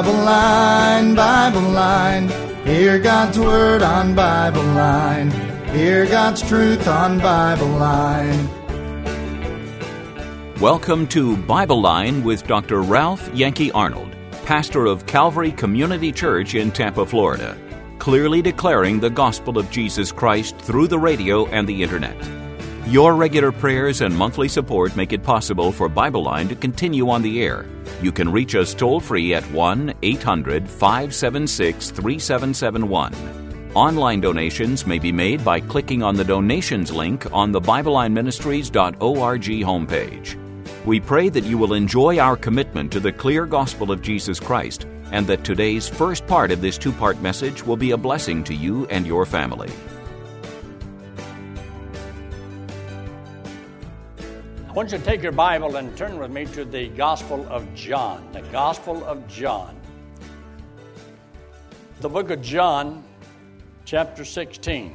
Bible Line, Bible Line. Hear God's Word on Bible Line. Hear God's truth on Bible Line. Welcome to Bible Line with Dr. Ralph Yankee Arnold, pastor of Calvary Community Church in Tampa, Florida, clearly declaring the gospel of Jesus Christ through the radio and the internet. Your regular prayers and monthly support make it possible for Bible Line to continue on the air. You can reach us toll-free at 1-800-576-3771. Online donations may be made by clicking on the donations link on the BibleLineMinistries.org homepage. We pray that you will enjoy our commitment to the clear gospel of Jesus Christ and that today's first part of this two-part message will be a blessing to you and your family. I want you to take your Bible and turn with me to the Gospel of John. The Gospel of John. The book of John, chapter 16.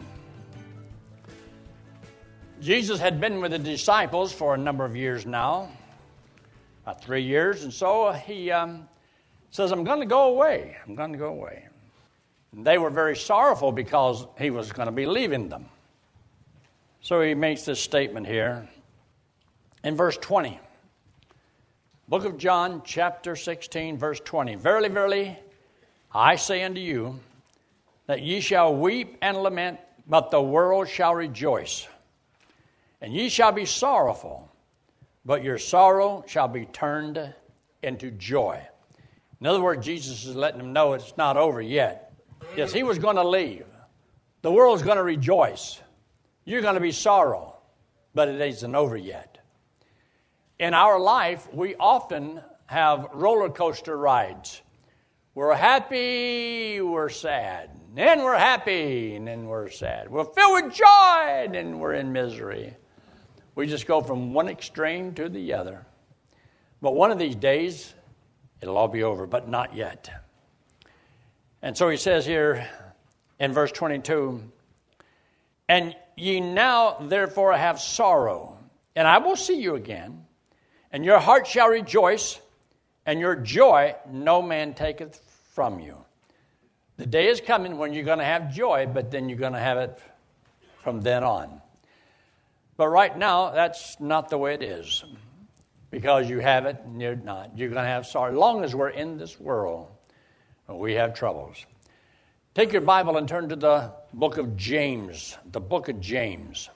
Jesus had been with the disciples for a number of years now, about 3 years, and so he says, I'm going to go away. I'm going to go away. And they were very sorrowful because he was going to be leaving them. So he makes this statement here in verse 20. Book of John, chapter 16, verse 20. Verily, verily, I say unto you, that ye shall weep and lament, but the world shall rejoice. And ye shall be sorrowful, but your sorrow shall be turned into joy. In other words, Jesus is letting them know it's not over yet. Yes, he was going to leave. The world's going to rejoice. You're going to be sorrow, but it isn't over yet. In our life, we often have roller coaster rides. We're happy, we're sad. Then we're happy, and then we're sad. We're filled with joy, and then we're in misery. We just go from one extreme to the other. But one of these days, it'll all be over, but not yet. And so he says here in verse 22, and ye now therefore have sorrow, and I will see you again, and your heart shall rejoice, and your joy no man taketh from you. The day is coming when you're going to have joy, but then you're going to have it from then on. But right now, that's not the way it is. Because you have it and you're not. You're going to have sorrow. As long as we're in this world, we have troubles. Take your Bible and turn to the book of James. The book of James.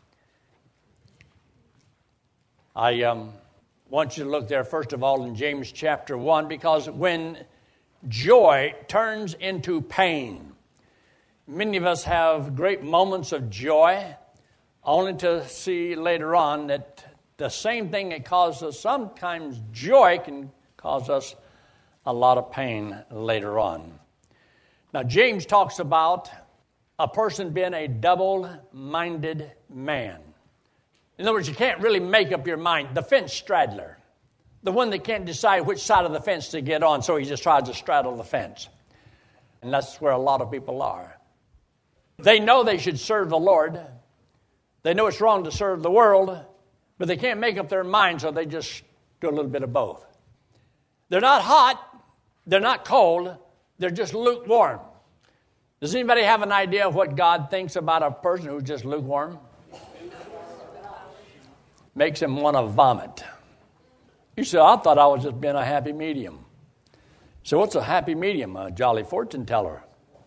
I want you to look there, first of all, in James chapter 1, because when joy turns into pain. Many of us have great moments of joy, only to see later on that the same thing that causes us sometimes joy can cause us a lot of pain later on. Now, James talks about a person being a double-minded man. In other words, you can't really make up your mind. The fence straddler. The one that can't decide which side of the fence to get on, so he just tries to straddle the fence. And that's where a lot of people are. They know they should serve the Lord. They know it's wrong to serve the world, but they can't make up their mind, so they just do a little bit of both. They're not hot. They're not cold. They're just lukewarm. Does anybody have an idea of what God thinks about a person who's just lukewarm? Makes him want to vomit. You say, I thought I was just being a happy medium. So what's a happy medium? A jolly fortune teller.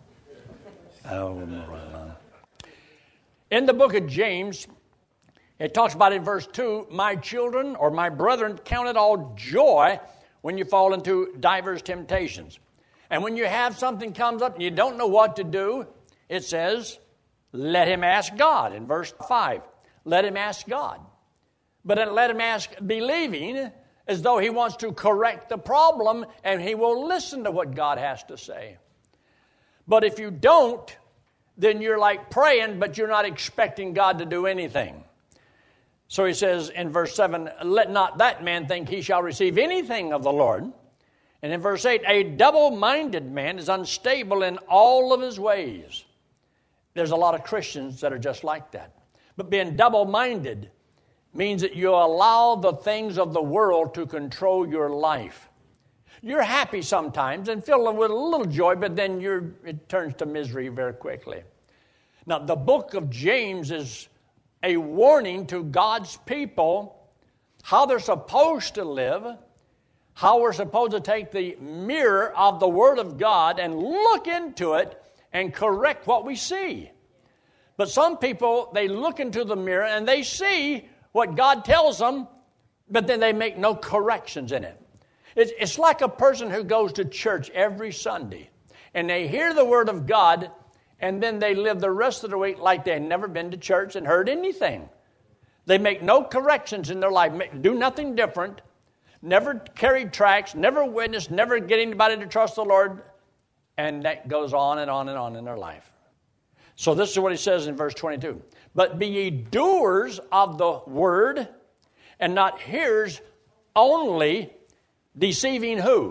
In the book of James, it talks about in verse 2, my children or my brethren, count it all joy when you fall into divers temptations. And when you have something comes up and you don't know what to do, it says, let him ask God. In verse 5, let him ask God. But then let him ask believing, as though he wants to correct the problem, and he will listen to what God has to say. But if you don't, then you're like praying, but you're not expecting God to do anything. So he says in verse 7, let not that man think he shall receive anything of the Lord. And in verse 8, a double-minded man is unstable in all of his ways. There's a lot of Christians that are just like that. But being double-minded means that you allow the things of the world to control your life. You're happy sometimes and filled with a little joy, but then it turns to misery very quickly. Now, the book of James is a warning to God's people how they're supposed to live, how we're supposed to take the mirror of the Word of God and look into it and correct what we see. But some people, they look into the mirror and they see what God tells them, but then they make no corrections in it. It's like a person who goes to church every Sunday and they hear the Word of God and then they live the rest of the week like they've never been to church and heard anything. They make no corrections in their life, do nothing different, never carry tracts, never witness, never get anybody to trust the Lord, and that goes on and on and on in their life. So this is what he says in verse 22. But be ye doers of the word, and not hearers only, deceiving who?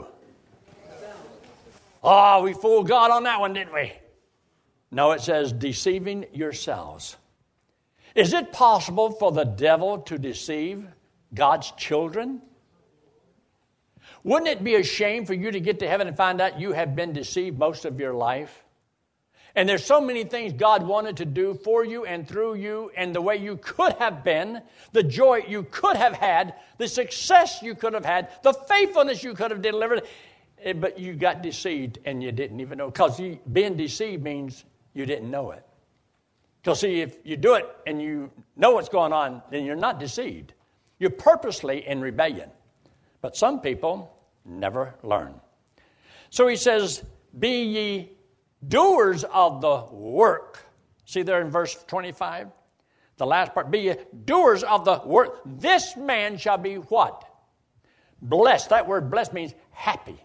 Oh, we fooled God on that one, didn't we? No, it says deceiving yourselves. Is it possible for the devil to deceive God's children? Wouldn't it be a shame for you to get to heaven and find out you have been deceived most of your life? And there's so many things God wanted to do for you and through you, and the way you could have been, the joy you could have had, the success you could have had, the faithfulness you could have delivered, but you got deceived and you didn't even know. Because being deceived means you didn't know it. Because see, if you do it and you know what's going on, then you're not deceived. You're purposely in rebellion. But some people never learn. So he says, be ye doers of the work. See there in verse 25? The last part, be ye doers of the work. This man shall be what? Blessed. That word blessed means happy.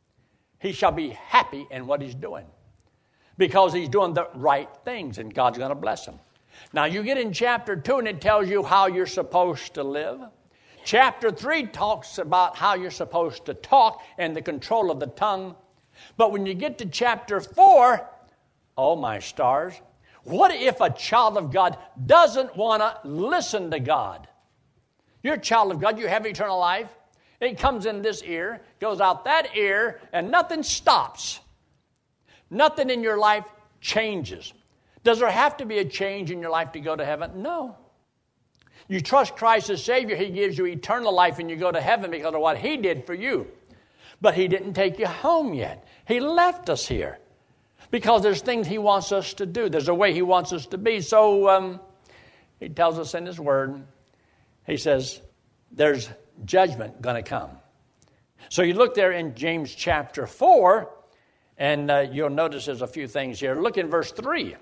He shall be happy in what he's doing. Because he's doing the right things, and God's going to bless him. Now you get in chapter 2 and it tells you how you're supposed to live. Chapter 3 talks about how you're supposed to talk and the control of the tongue. But when you get to chapter 4, oh my stars, what if a child of God doesn't want to listen to God? You're a child of God, you have eternal life. It comes in this ear, goes out that ear, and nothing stops. Nothing in your life changes. Does there have to be a change in your life to go to heaven? No. You trust Christ as Savior, He gives you eternal life and you go to heaven because of what He did for you. But He didn't take you home yet. He left us here because there's things He wants us to do. There's a way He wants us to be. So He tells us in His Word, He says, there's judgment going to come. So you look there in James chapter 4, and you'll notice there's a few things here. Look in verse 3.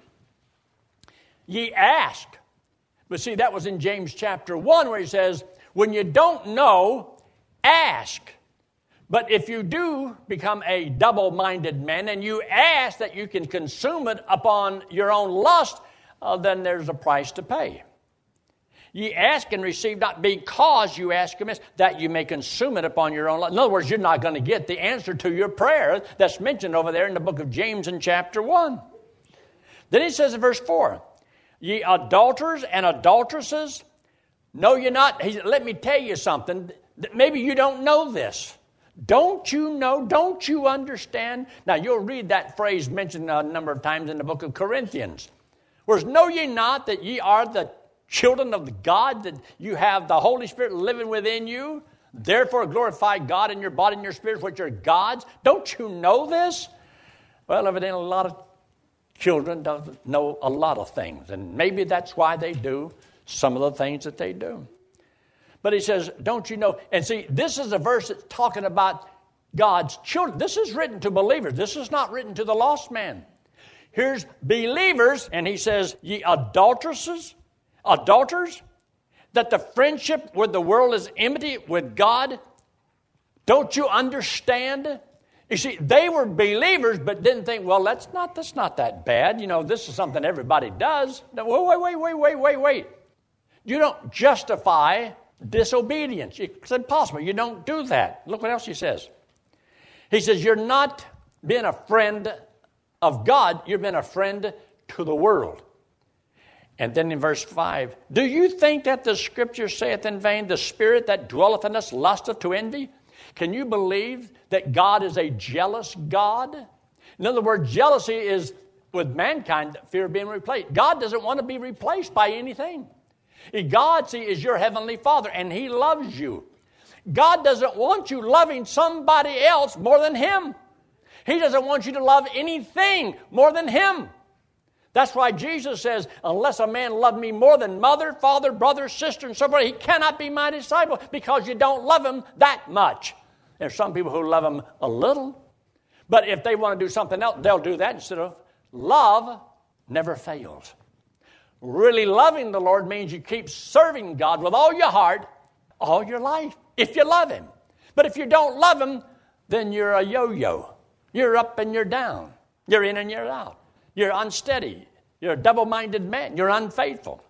Ye ask. But see, that was in James chapter 1 where he says, when you don't know, ask. But if you do become a double-minded man and you ask that you can consume it upon your own lust, then there's a price to pay. Ye ask and receive not because you ask amiss, that you may consume it upon your own lust. In other words, you're not going to get the answer to your prayer that's mentioned over there in the book of James in chapter 1. Then he says in verse 4, ye adulterers and adulteresses, know ye not? Let me tell you something. Maybe you don't know this. Don't you know? Don't you understand? Now, you'll read that phrase mentioned a number of times in the book of Corinthians. Whereas, know ye not that ye are the children of the God, that you have the Holy Spirit living within you? Therefore, glorify God in your body and your spirit, which are God's. Don't you know this? Well, evidently, a lot of children don't know a lot of things, and maybe that's why they do some of the things that they do. But he says, don't you know? And see, this is a verse that's talking about God's children. This is written to believers. This is not written to the lost man. Here's believers, and he says, ye adulteresses, adulterers, that the friendship with the world is enmity with God. Don't you understand? You see, they were believers, but didn't think, well, that's not that bad. You know, this is something everybody does. No, wait. You don't justify disobedience. It's impossible. You don't do that. Look what else he says. He says, you're not being a friend of God, you're being a friend to the world. And then in verse 5, do you think that the Scripture saith in vain, the Spirit that dwelleth in us lusteth to envy? Can you believe that God is a jealous God? In other words, jealousy is, with mankind, fear of being replaced. God doesn't want to be replaced by anything. God, see, is your heavenly Father, and He loves you. God doesn't want you loving somebody else more than Him. He doesn't want you to love anything more than Him. That's why Jesus says, unless a man love me more than mother, father, brother, sister, and so forth, he cannot be my disciple, because you don't love him that much. There's some people who love him a little, but if they want to do something else, they'll do that instead of love. Never fails. Really loving the Lord means you keep serving God with all your heart, all your life, if you love Him. But if you don't love Him, then you're a yo-yo. You're up and you're down. You're in and you're out. You're unsteady. You're a double-minded man. You're unfaithful.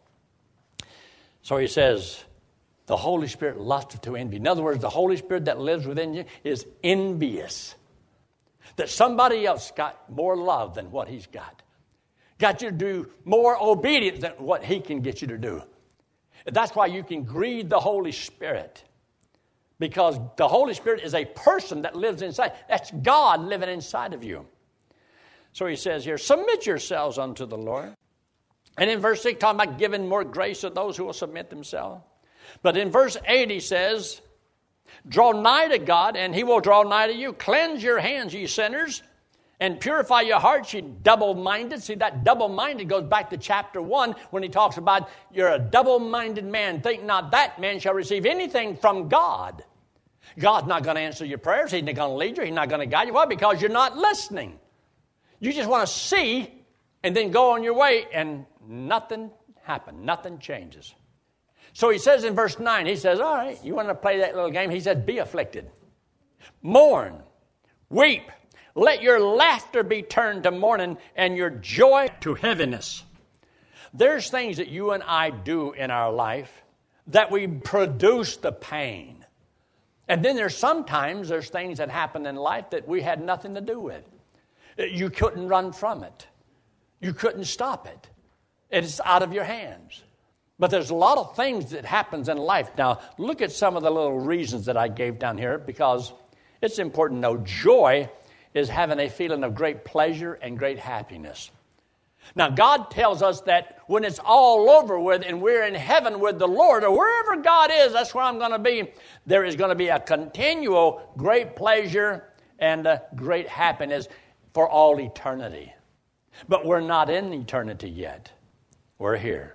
So he says, the Holy Spirit lusteth to envy. In other words, the Holy Spirit that lives within you is envious that somebody else got more love than what he's got. Got you to do more obedience than what he can get you to do. That's why you can grieve the Holy Spirit. Because the Holy Spirit is a person that lives inside. That's God living inside of you. So he says here, submit yourselves unto the Lord. And in verse 6, talking about giving more grace to those who will submit themselves. But in verse 8, he says, draw nigh to God, and He will draw nigh to you. Cleanse your hands, ye sinners, and purify your hearts, ye double-minded. See, that double-minded goes back to chapter 1 when he talks about you're a double-minded man. Think not that man shall receive anything from God. God's not going to answer your prayers. He's not going to lead you. He's not going to guide you. Why? Because you're not listening. You just want to see and then go on your way, and nothing happened. Nothing changes. So he says in verse 9, he says, all right, you want to play that little game? He said, be afflicted. Mourn. Weep. Let your laughter be turned to mourning and your joy to heaviness. There's things that you and I do in our life that we produce the pain. And then there's things that happen in life that we had nothing to do with. You couldn't run from it. You couldn't stop it. It's out of your hands. But there's a lot of things that happens in life. Now, look at some of the little reasons that I gave down here, because it's important to know joy is having a feeling of great pleasure and great happiness. Now, God tells us that when it's all over with and we're in heaven with the Lord, or wherever God is, that's where I'm going to be, there is going to be a continual great pleasure and great happiness for all eternity. But we're not in eternity yet. We're here.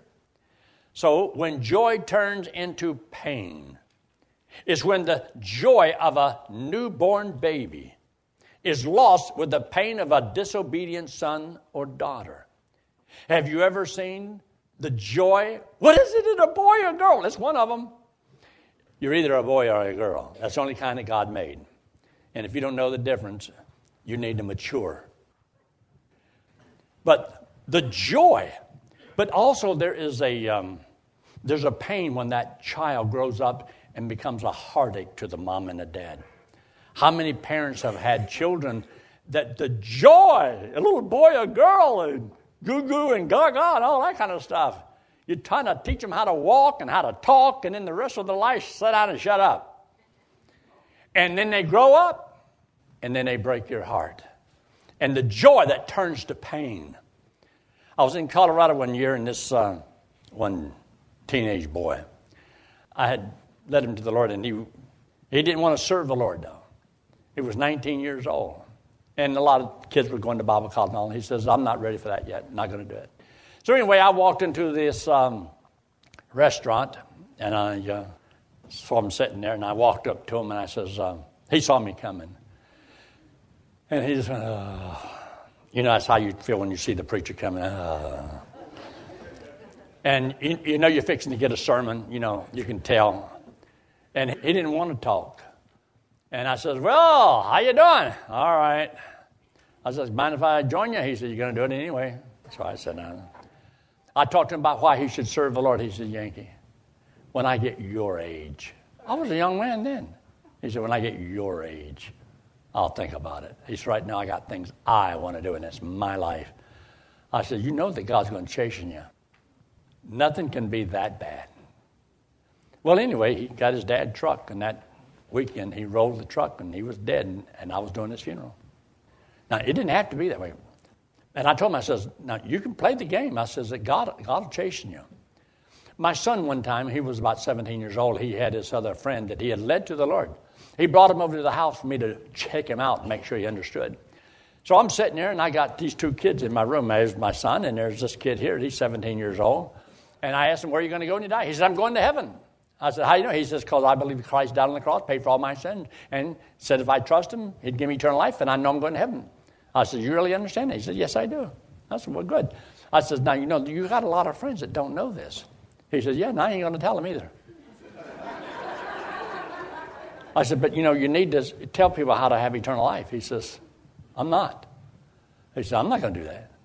So when joy turns into pain, is when the joy of a newborn baby is lost with the pain of a disobedient son or daughter. Have you ever seen the joy? What is it in a boy or girl? That's one of them. You're either a boy or a girl. That's the only kind that God made. And if you don't know the difference, you need to mature. But the joy, but also there's a pain when that child grows up and becomes a heartache to the mom and the dad. How many parents have had children that the joy, a little boy or girl, and goo-goo and gaga and all that kind of stuff. You're trying to teach them how to walk and how to talk, and then the rest of their life, sit down and shut up. And then they grow up, and then they break your heart. And the joy that turns to pain. I was in Colorado one year, and this one teenage boy, I had led him to the Lord, and he didn't want to serve the Lord, though. He was 19 years old. And a lot of kids were going to Bible college and all. And he says, I'm not ready for that yet. I'm not going to do it. So anyway, I walked into this restaurant, and I saw him sitting there, and I walked up to him, and I says, he saw me coming. And he just went, you know, that's how you feel when you see the preacher coming. And you know you're fixing to get a sermon, you know, you can tell. And he didn't want to talk. And I says, well, how you doing? All right. I says, mind if I join you? He said, you're going to do it anyway. So I said, no. I talked to him about why he should serve the Lord. He said, Yankee, when I get your age. I was a young man then. He said, when I get your age, I'll think about it. He said, right now I got things I want to do, and it's my life. I said, you know that God's going to chasten you. Nothing can be that bad. Well, anyway, he got his dad's truck, and that weekend, he rolled the truck and he was dead, and I was doing his funeral. Now, it didn't have to be that way. And I told him, I says, now, you can play the game. I says, that God will chasten you. My son one time, he was about 17 years old. He had this other friend that he had led to the Lord. He brought him over to the house for me to check him out and make sure he understood. So I'm sitting there, and I got these two kids in my room. There's my son, and there's this kid here. He's 17 years old. And I asked him, where are you going to go when you die? He said, I'm going to heaven. I said, how do you know? He says, because I believe Christ died on the cross, paid for all my sins, and said if I trust him, he'd give me eternal life, and I know I'm going to heaven. I said, you really understand that? He said, yes, I do. I said, well, good. I said, now, you got a lot of friends that don't know this. He said, yeah, and I ain't going to tell them either. I said, but, you need to tell people how to have eternal life. He says, I'm not. He said, I'm not going to do that.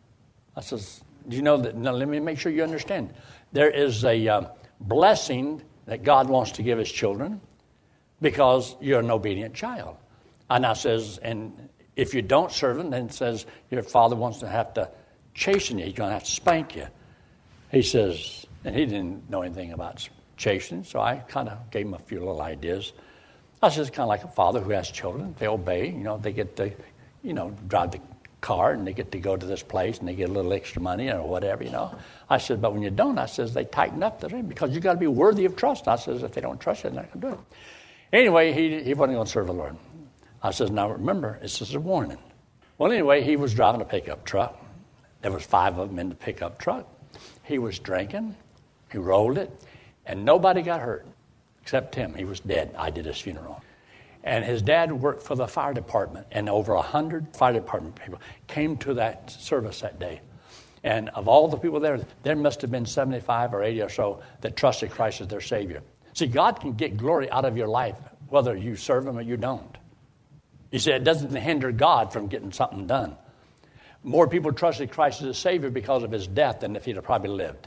I says, do you know that? No, let me make sure you understand. There is a blessing that God wants to give his children because you're an obedient child. And I says, and if you don't serve him, then it says your father wants to have to chasten you. He's going to have to spank you. He says, and he didn't know anything about chastening, so I kind of gave him a few little ideas. I says, kind of like a father who has children. They obey. They get to, drive the car, and they get to go to this place, and they get a little extra money or whatever, I said, but when you don't, I says, they tighten up the ring because you got to be worthy of trust. I says, if they don't trust you, they're not going to do it. Anyway, he wasn't going to serve the Lord. I says, now remember, this is a warning. Well, anyway, he was driving a pickup truck. There was 5 of them in the pickup truck. He was drinking. He rolled it, and nobody got hurt except him. He was dead. I did his funeral. And his dad worked for the fire department, and over 100 fire department people came to that service that day. And of all the people there must have been 75 or 80 or so that trusted Christ as their Savior. See, God can get glory out of your life, whether you serve him or you don't. You see, it doesn't hinder God from getting something done. More people trusted Christ as a Savior because of his death than if he'd have probably lived.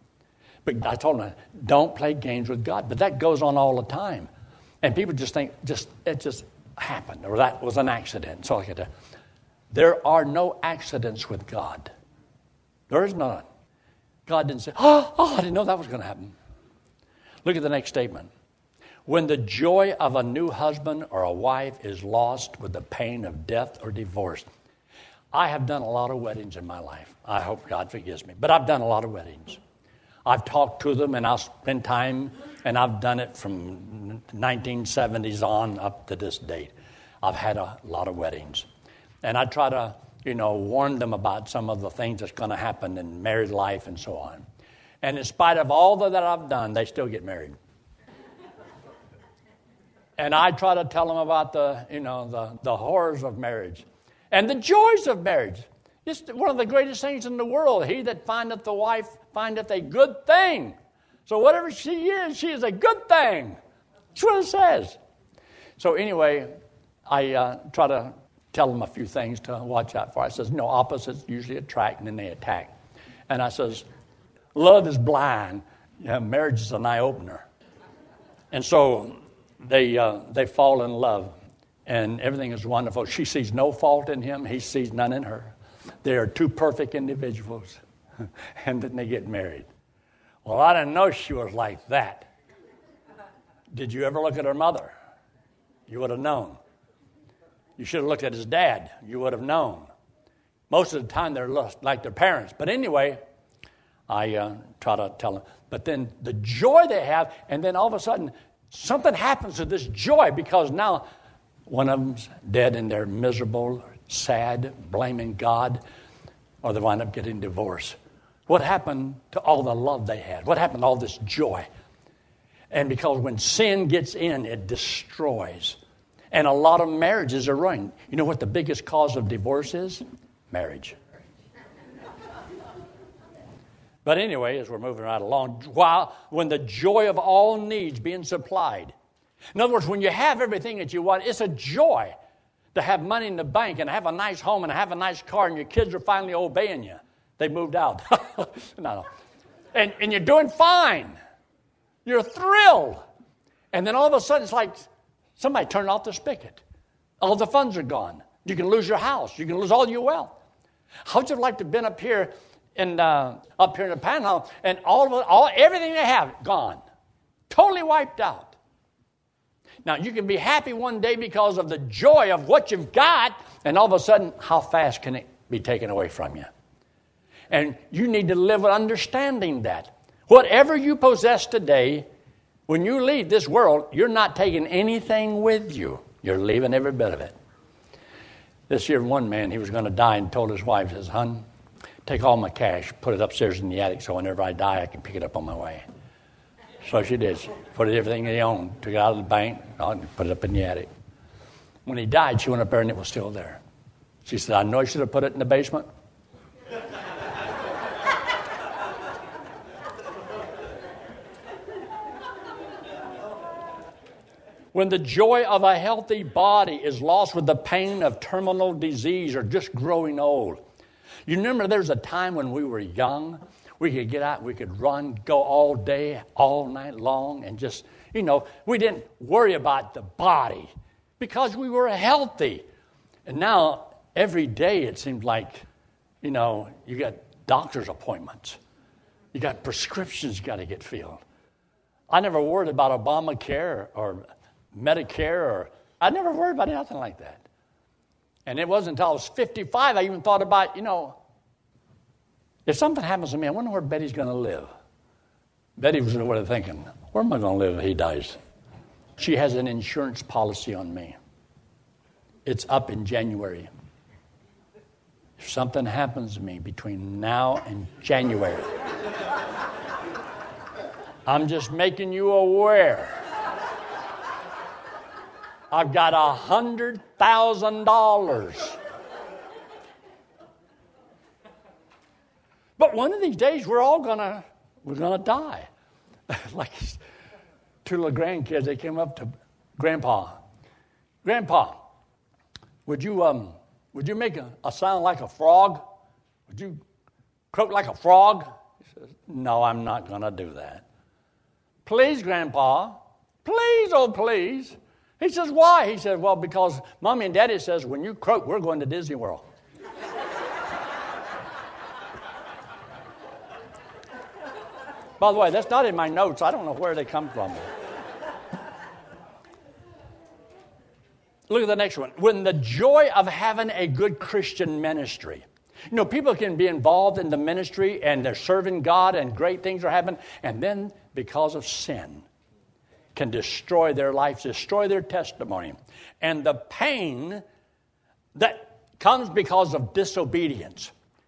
But I told him, don't play games with God. But that goes on all the time. And people just think, it just happened, or that was an accident. So there are no accidents with God. There is none. God didn't say, I didn't know that was going to happen. Look at the next statement. When the joy of a new husband or a wife is lost with the pain of death or divorce. I have done a lot of weddings in my life. I hope God forgives me. But I've done a lot of weddings. I've talked to them, and I'll spend time, and I've done it from 1970s on up to this date. I've had a lot of weddings. And I try to, warn them about some of the things that's going to happen in married life and so on. And in spite of all that I've done, they still get married. And I try to tell them about the horrors of marriage and the joys of marriage. It's one of the greatest things in the world. He that findeth the wife findeth a good thing. So whatever she is a good thing. That's what it says. So anyway, I try to tell them a few things to watch out for. I says, opposites usually attract and then they attack. And I says, love is blind. Marriage is an eye-opener. And so they fall in love, and everything is wonderful. She sees no fault in him. He sees none in her. They are two perfect individuals, and then they get married. Well, I didn't know she was like that. Did you ever look at her mother? You would have known. You should have looked at his dad. You would have known. Most of the time, they're like their parents. But anyway, I try to tell them. But then the joy they have, and then all of a sudden, something happens to this joy because now one of them's dead and they're miserable, sad, blaming God, or they wind up getting divorced. What happened to all the love they had? What happened to all this joy? And because when sin gets in, it destroys. And a lot of marriages are ruined. You know what the biggest cause of divorce is? Marriage. But anyway, as we're moving right along, when the joy of all needs being supplied. In other words, when you have everything that you want, it's a joy to have money in the bank and have a nice home and have a nice car and your kids are finally obeying you. They moved out. No. And you're doing fine. You're thrilled. And then all of a sudden it's like somebody turned off the spigot. All the funds are gone. You can lose your house. You can lose all your wealth. How would you like to have been up here in the panhandle and everything they have gone, totally wiped out? Now, you can be happy one day because of the joy of what you've got, and all of a sudden, how fast can it be taken away from you? And you need to live with understanding that. Whatever you possess today, when you leave this world, you're not taking anything with you. You're leaving every bit of it. This year, one man, he was going to die and told his wife, says, "Hon, take all my cash, put it upstairs in the attic so whenever I die, I can pick it up on my way." So she did. She put everything he owned, took it out of the bank, and put it up in the attic. When he died, she went up there and it was still there. She said, "I know I should have put it in the basement." When the joy of a healthy body is lost with the pain of terminal disease or just growing old. You remember there's a time when we were young, we could get out, we could run, go all day, all night long, and just, we didn't worry about the body because we were healthy. And now, every day it seems like, you got doctor's appointments. You got prescriptions you got to get filled. I never worried about Obamacare or Medicare, I never worried about anything like that. And it wasn't until I was 55 I even thought about, if something happens to me, I wonder where Betty's going to live. Betty was over there thinking, where am I going to live if he dies? She has an insurance policy on me. It's up in January. If something happens to me between now and January, I'm just making you aware. I've got $100,000. But one of these days, we're gonna die. Like two little grandkids, they came up to Grandpa. "Grandpa, would you make a sound like a frog? Would you croak like a frog?" He says, "No, I'm not gonna do that." "Please, Grandpa, please, oh please." He says, "Why?" He says, "Well, because Mommy and Daddy says when you croak, we're going to Disney World." By the way, that's not in my notes. I don't know where they come from. Look at the next one. When the joy of having a good Christian ministry. People can be involved in the ministry and they're serving God and great things are happening, and then because of sin, can destroy their lives, destroy their testimony. And the pain that comes because of disobedience.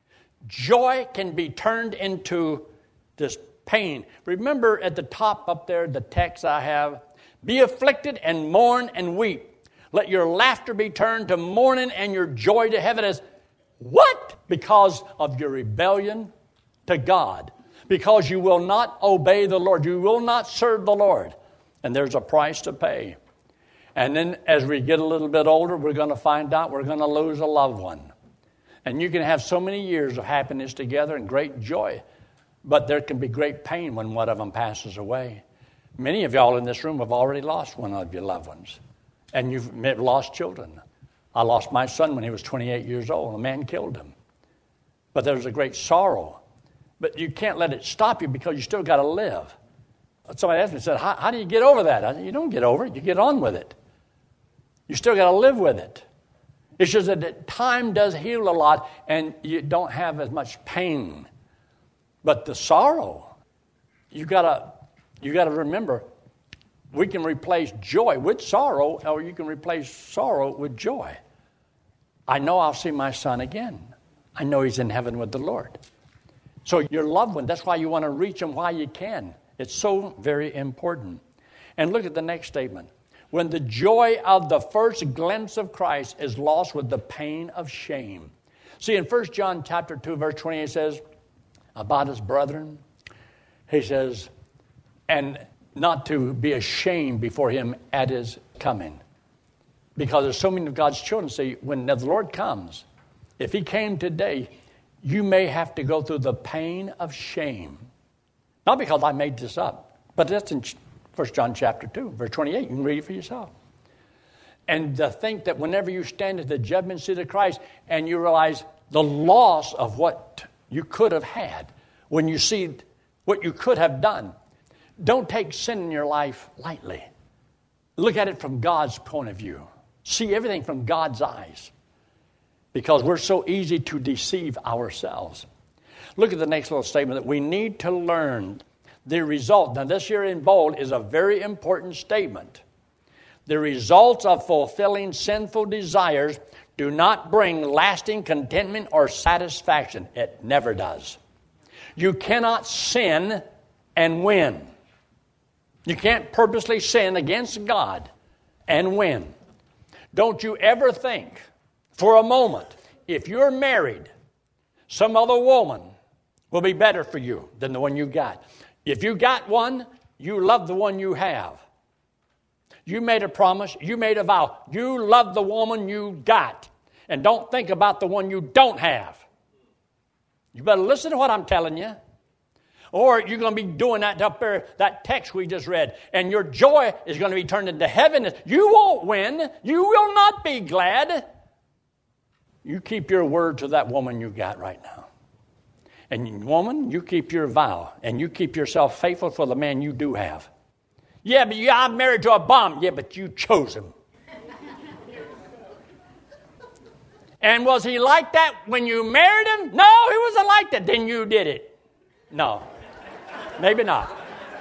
Joy can be turned into this pain. Remember at the top up there, the text I have, "Be afflicted and mourn and weep. Let your laughter be turned to mourning and your joy to heaven." As what? Because of your rebellion to God. Because you will not obey the Lord. You will not serve the Lord. And there's a price to pay. And then as we get a little bit older, we're going to find out we're going to lose a loved one. And you can have so many years of happiness together and great joy, but there can be great pain when one of them passes away. Many of y'all in this room have already lost one of your loved ones. And you've lost children. I lost my son when he was 28 years old. A man killed him. But there's a great sorrow. But you can't let it stop you because you still got to live. Somebody asked me, said, how do you get over that? I said, you don't get over it. You get on with it. You still got to live with it. It's just that time does heal a lot, and you don't have as much pain. But the sorrow, you gotta remember, we can replace joy with sorrow, or you can replace sorrow with joy. I know I'll see my son again. I know he's in heaven with the Lord. So your loved one, that's why you want to reach him while you can. It's so very important. And look at the next statement. When the joy of the first glimpse of Christ is lost with the pain of shame. See, in 1 John chapter 2, verse 28 says, about his brethren, he says, and not to be ashamed before him at his coming. Because there's so many of God's children say, when the Lord comes, if he came today, you may have to go through the pain of shame. Not because I made this up, but that's in 1 John chapter 2, verse 28. You can read it for yourself. And to think that whenever you stand at the judgment seat of Christ and you realize the loss of what you could have had, when you see what you could have done, don't take sin in your life lightly. Look at it from God's point of view. See everything from God's eyes. Because we're so easy to deceive ourselves. Look at the next little statement that we need to learn the result. Now this here in bold is a very important statement. The results of fulfilling sinful desires do not bring lasting contentment or satisfaction. It never does. You cannot sin and win. You can't purposely sin against God and win. Don't you ever think for a moment, if you're married, some other woman will be better for you than the one you got. If you got one, you love the one you have. You made a promise, you made a vow. You love the woman you got. And don't think about the one you don't have. You better listen to what I'm telling you. Or you're going to be doing that up there, that text we just read. And your joy is going to be turned into heaviness. You won't win. You will not be glad. You keep your word to that woman you got right now. And woman, you keep your vow. And you keep yourself faithful for the man you do have. Yeah, but I'm married to a bum. Yeah, but you chose him. And was he like that when you married him? No, he wasn't like that. Then you did it. No, maybe not.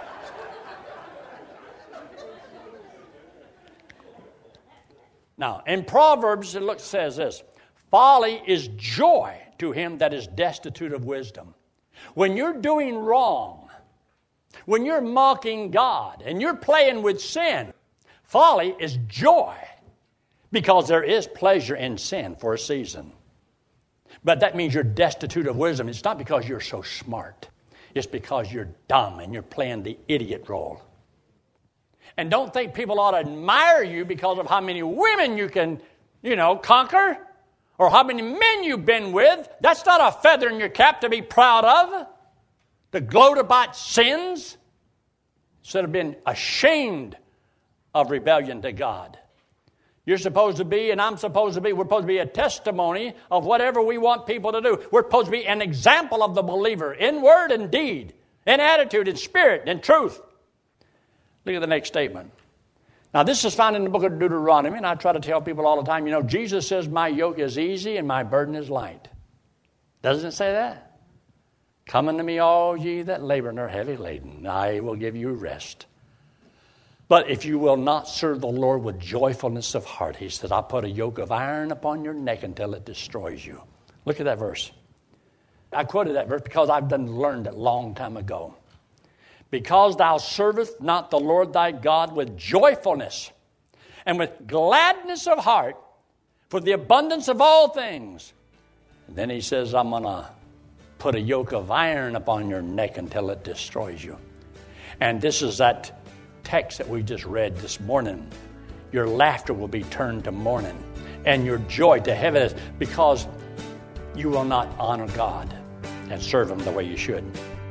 Now, in Proverbs, it says this. Folly is joy to him that is destitute of wisdom. When you're doing wrong, when you're mocking God and you're playing with sin, folly is joy because there is pleasure in sin for a season. But that means you're destitute of wisdom. It's not because you're so smart. It's because you're dumb and you're playing the idiot role. And don't think people ought to admire you because of how many women you can, conquer or how many men you've been with. That's not a feather in your cap to be proud of. To gloat about sins instead of being ashamed of rebellion to God. You're supposed to be, and I'm supposed to be, we're supposed to be a testimony of whatever we want people to do. We're supposed to be an example of the believer in word and deed, in attitude, in spirit, in truth. Look at the next statement. Now, this is found in the book of Deuteronomy, and I try to tell people all the time, Jesus says, my yoke is easy and my burden is light. Doesn't it say that? Come unto me, all ye that labor and are heavy laden, I will give you rest. But if you will not serve the Lord with joyfulness of heart, he said, I'll put a yoke of iron upon your neck until it destroys you. Look at that verse. I quoted that verse because I've learned it a long time ago. Because thou servest not the Lord thy God with joyfulness and with gladness of heart for the abundance of all things. And then he says, I'm going to put a yoke of iron upon your neck until it destroys you. And this is that text that we just read this morning. Your laughter will be turned to mourning and your joy to heaviness because you will not honor God and serve him the way you should.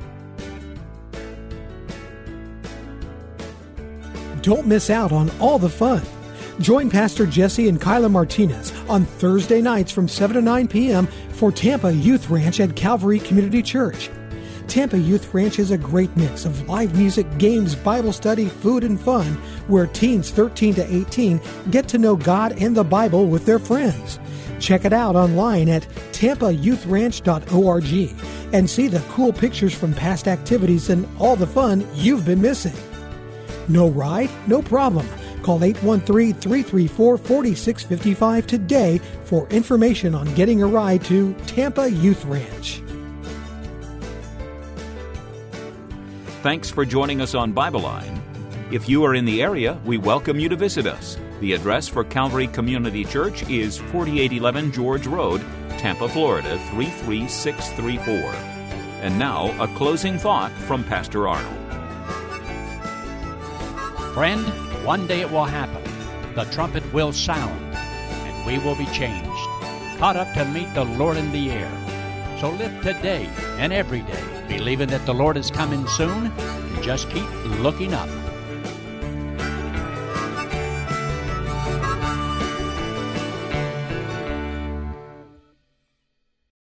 Don't miss out on all the fun. Join Pastor Jesse and Kyla Martinez on Thursday nights from 7 to 9 p.m. for Tampa Youth Ranch at Calvary Community Church. Tampa Youth Ranch is a great mix of live music, games, Bible study, food, and fun, where teens 13 to 18 get to know God and the Bible with their friends. Check it out online at tampayouthranch.org and see the cool pictures from past activities and all the fun you've been missing. No ride? No problem. Call 813-334-4655 today for information on getting a ride to Tampa Youth Ranch. Thanks for joining us on Bible Line. If you are in the area, we welcome you to visit us. The address for Calvary Community Church is 4811 George Road, Tampa, Florida 33634. And now, a closing thought from Pastor Arnold. Friend, one day it will happen. The trumpet will sound, and we will be changed, caught up to meet the Lord in the air. So live today and every day, believing that the Lord is coming soon, and just keep looking up.